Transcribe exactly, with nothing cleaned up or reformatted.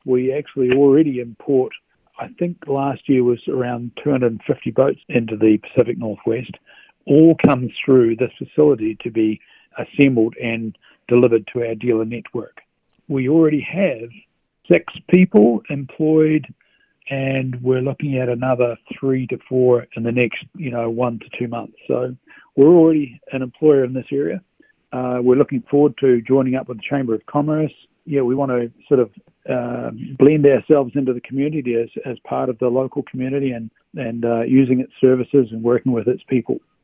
We actually already import, I think last year was around two hundred fifty boats into the Pacific Northwest. All comes through this facility to be assembled and delivered to our dealer network. We already have six people employed, and we're looking at another three to four in the next, you know, one to two months. So we're already an employer in this area. Uh, we're looking forward to joining up with the Chamber of Commerce. Yeah, we want to sort of uh, blend ourselves into the community as, as part of the local community and, and uh, using its services and working with its people.